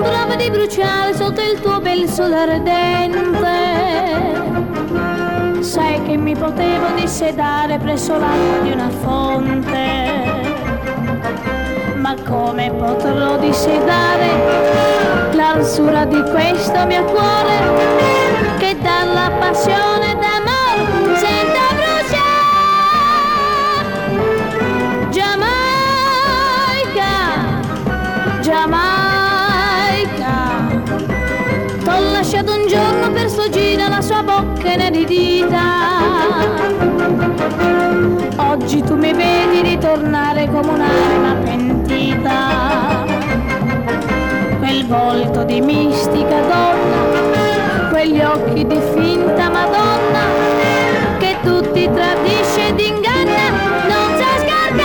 sembrava di bruciare sotto il tuo bel sole ardente. Sai che mi potevo dissedare presso l'acqua di una fonte, ma come potrò dissedare l'arsura di questo mio cuore che dalla passione d'amore sento bruciare? Giamaica, t'ho lasciato un giorno per sfuggire alla sua bocca inedita. Oggi tu mi vedi ritornare come un'anima pentita. Quel volto di mistica donna, quegli occhi di finta Madonna, che tutti tradisce ed inganna, non sa scaricare.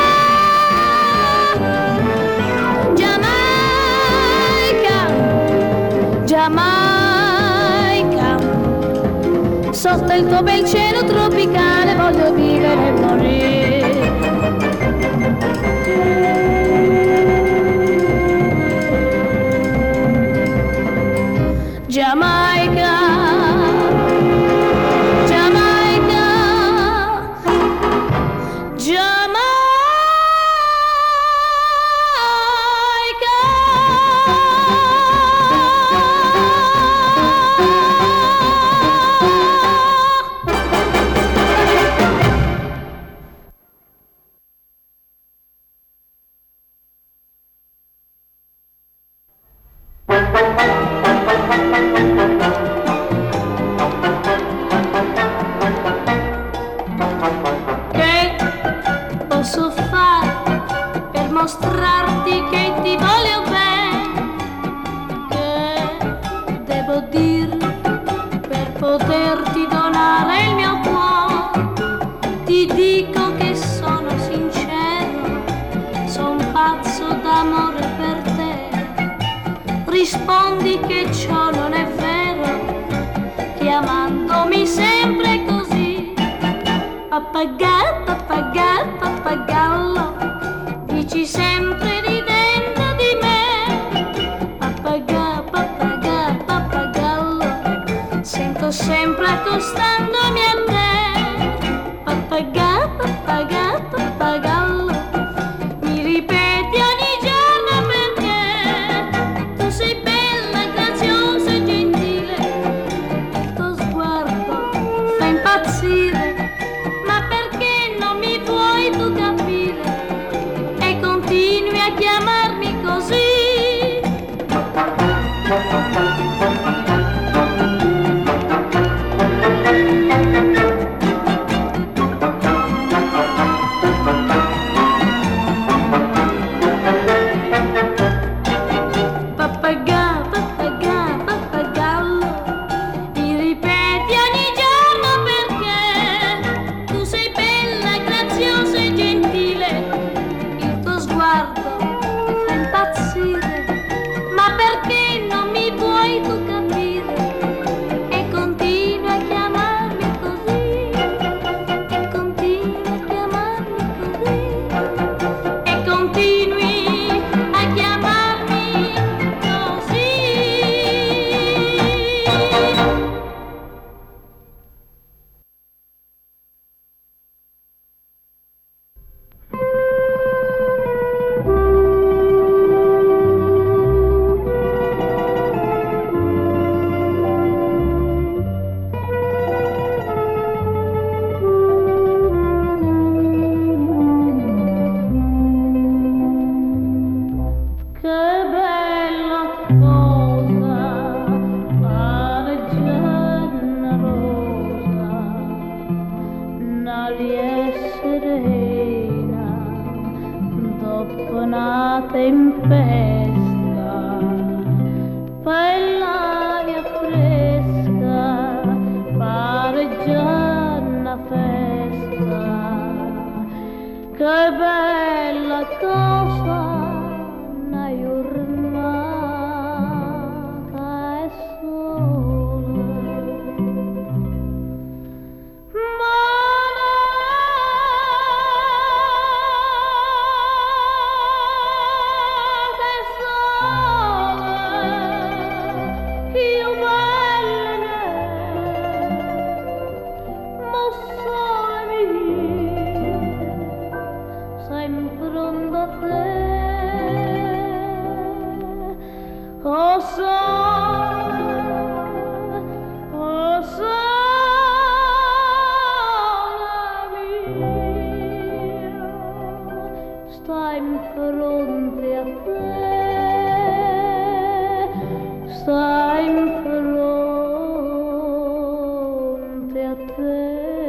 Giamaica, sotto il tuo bel cielo tropicale voglio vivere e morire. Giamaica, Giamaica, Giamaica. Mostrarti che ti voglio bene, che devo dire per poterti donare il mio cuore. Ti dico che sono sincero, son pazzo d'amore per te. Rispondi che ciò non è vero, chiamandomi sempre così. Pappagallo, pappagallo, pappagallo, dici sempre ridendo di me. Pappagallo, pappagallo, pappagallo, sento sempre accostandomi a te. Pappagallo, pappagallo, pappagallo, mi ripeti ogni giorno perché tu sei bella, graziosa e gentile. Il tuo sguardo fa impazzire, ma perché non mi vuoi tu capire? Continui a chiamarmi così. Pappagallo, pappagallo, pappagallo, mi ripeti ogni giorno perché tu sei bella, graziosa e gentile. Il tuo sguardo mi fa impazzire, ma perché non mi vuoi tu capire? E continui a chiamarmi così, e continui a chiamarmi così, e continui a chiamarmi così. Una tempesta, poi l'aria fresca pare già una festa. Che bella cosa, una giornata è sole. sta in fronte a te, sta in fronte a te.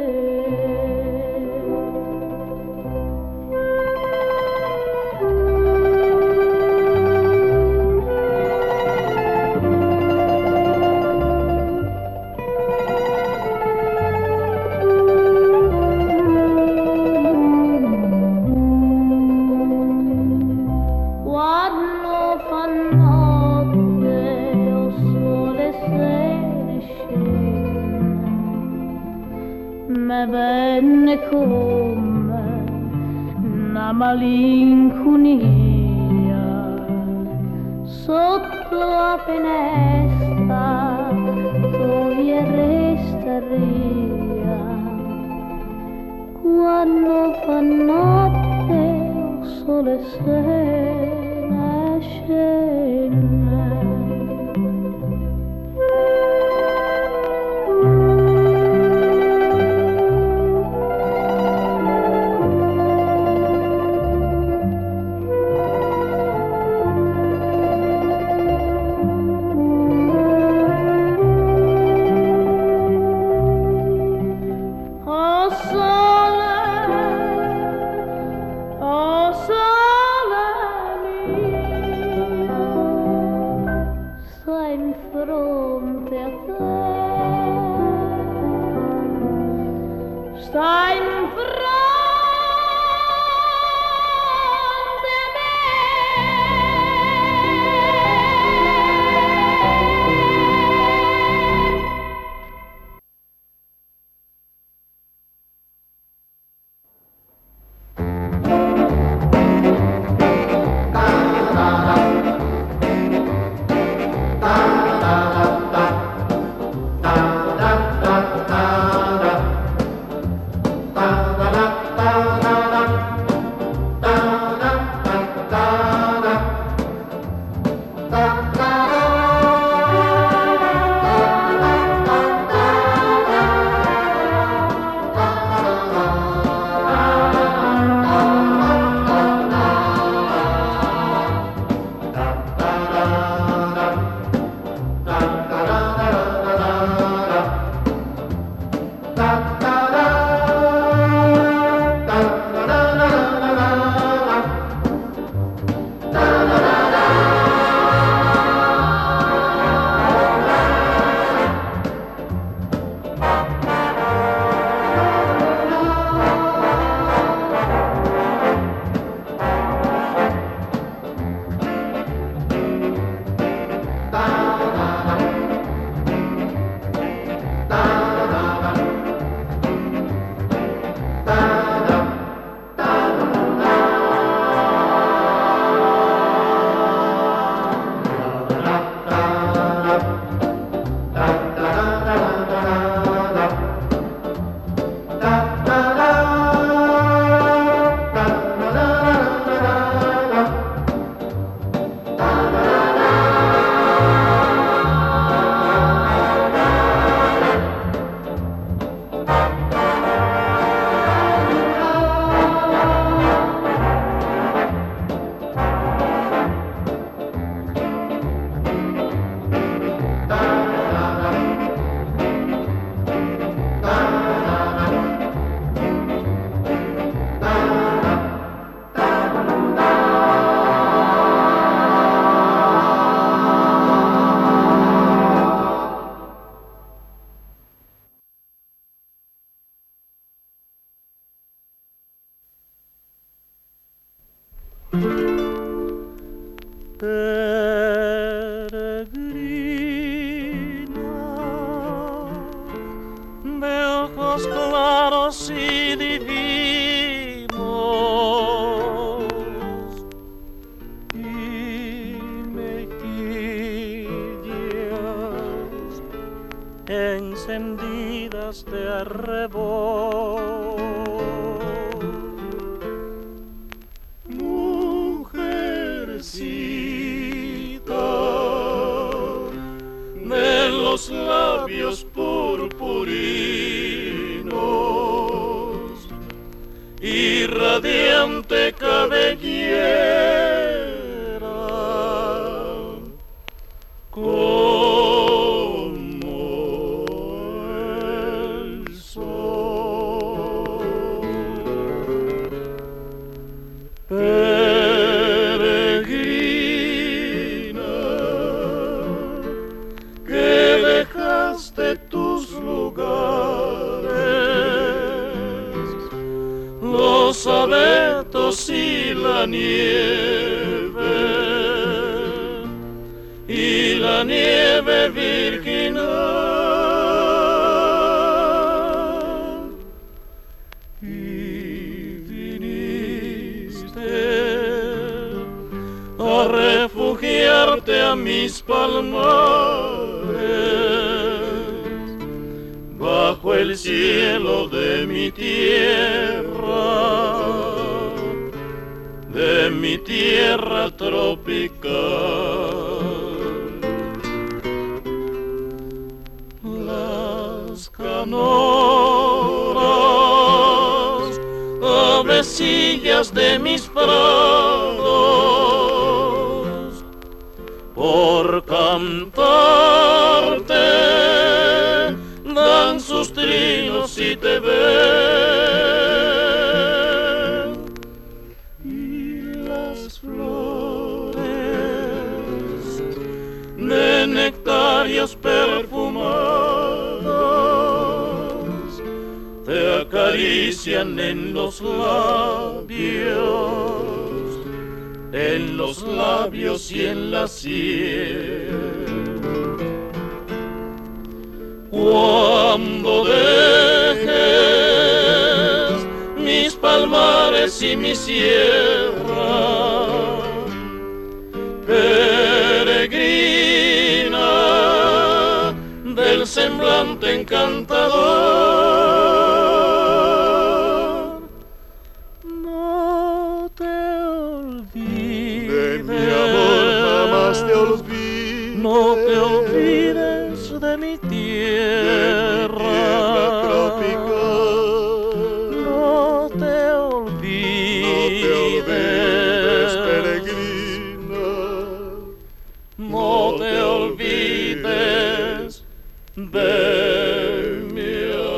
Venne come una malinconia sotto la finestra, tu e restaria quando fa notte o sole se ne scende. Encendidas de arrebol, mujercita de los labios purpurinos y y radiante cabellera, como el sol. Peregrina, que dejaste tus lugares, los abetos y la nieve virginal, y viniste a refugiarte a mis palmares, bajo el cielo de mi tierra tropical. Las canoras, avecillas de mis prados, por cantarte dan sus trinos y te ven, y las flores de nectarios perfumados te acarician en los labios y en la sien. Cuando dejes mis palmares y mi sierra, peregrina del semblante encantador, no te olvides de mi amor, jamás te olvides, no te olvides de mi tierra tropical. No te olvides, peregrina, no te olvides de mi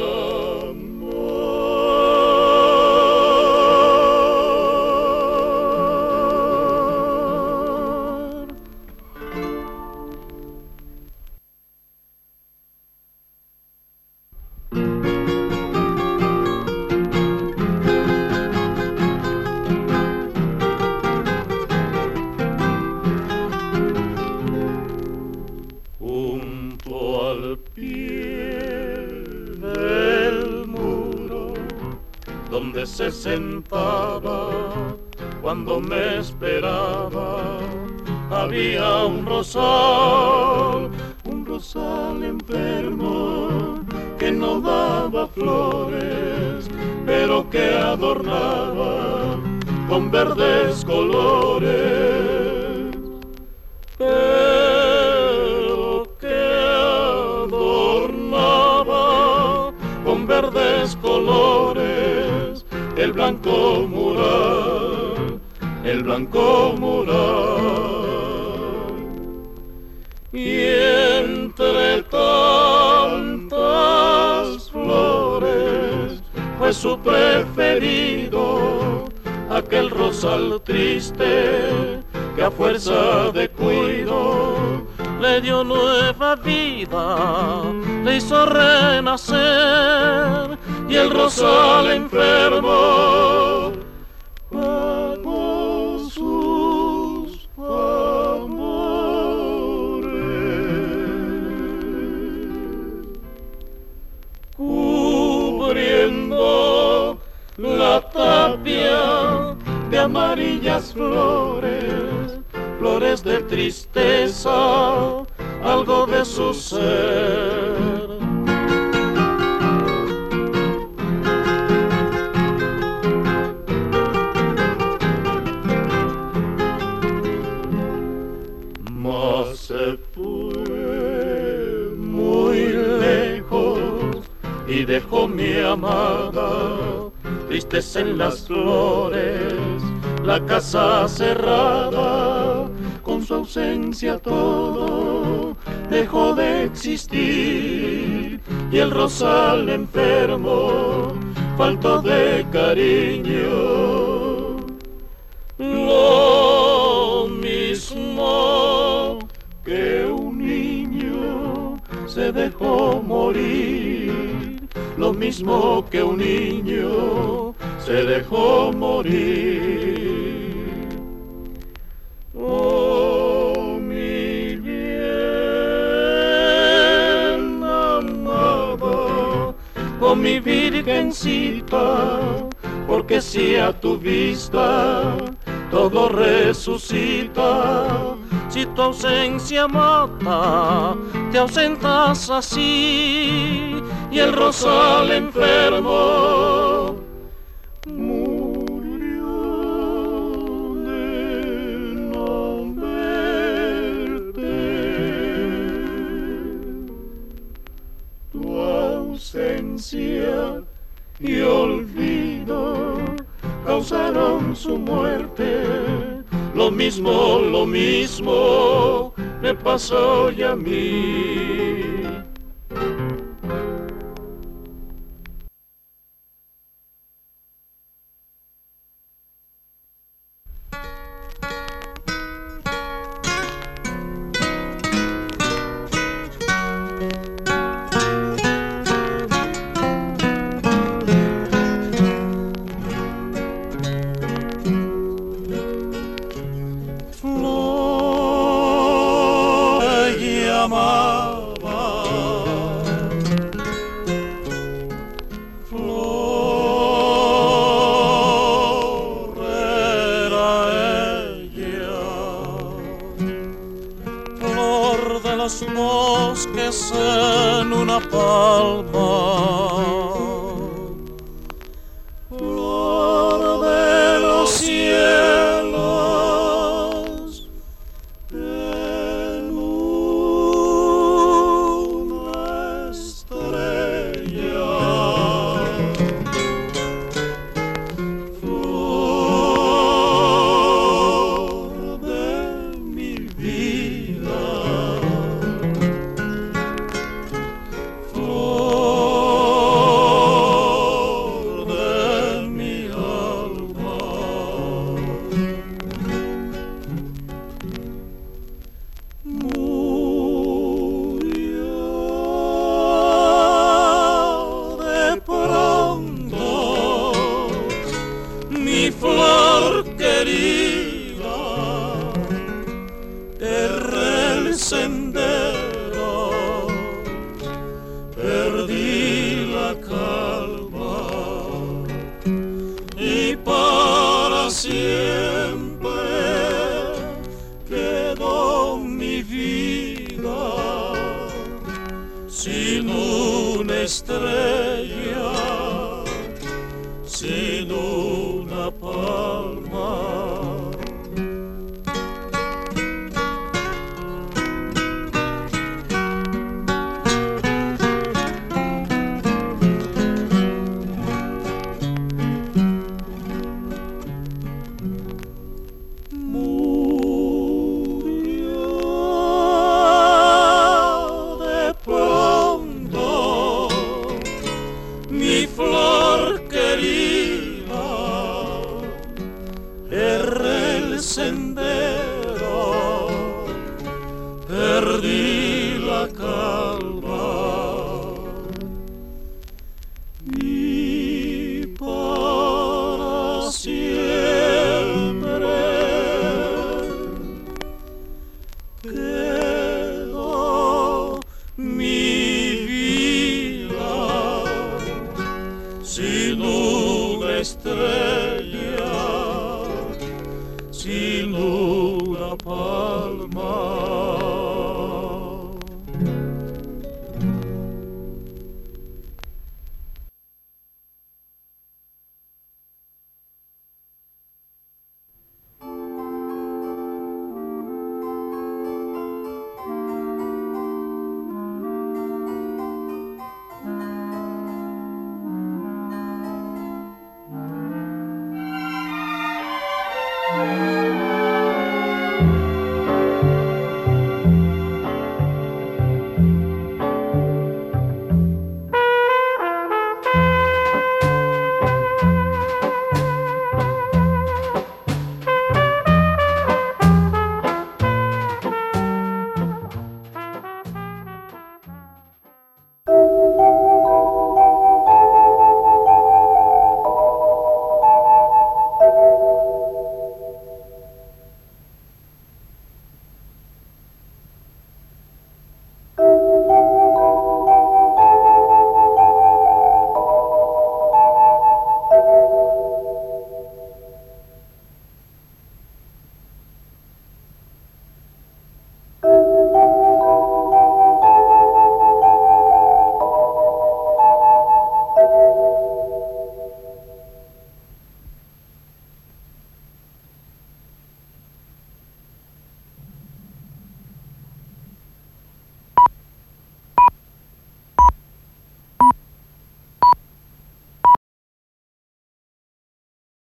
amor. Junto al pie del muro donde se sentaba cuando me esperaba, había un rosal enfermo que no daba flores, pero que adornaba con verdes colores. Pero que adornaba con verdes colores el blanco mural. Y entre tantas flores fue su preferido aquel rosal triste que a fuerza de cuido le dio nueva vida, le hizo renacer, y el rosal enfermo pagó sus amores, cubriendo la tapia de amarillas flores de tristeza, algo de su ser. Mas se fue muy lejos y dejó mi amada triste florecen las flores, la casa cerrada, con su ausencia todo dejó de existir, y el rosal enfermo faltó de cariño. Lo mismo que un niño se dejó morir, lo mismo que un niño se dejó morir. Oh, mi bien amada, oh, mi virgencita, porque si a tu vista todo resucita, si tu ausencia mata, te ausentas así, y el rosal enfermo murió de no verte. Tu ausencia y olvido causaron su muerte. Lo mismo me pasó y a mí. Bosques en una palma, flor de los cielos en una estrella, flor de mi vida. Flor querida, erré el sendero, perdí la calma y para siempre quedó mi vida sin una estrella, sin una palma. Murió de pronto mi flor querida, erré el sendero, perdí la calma y para siempre quedó mi vida sin una estrella, sin una palma. Thank you.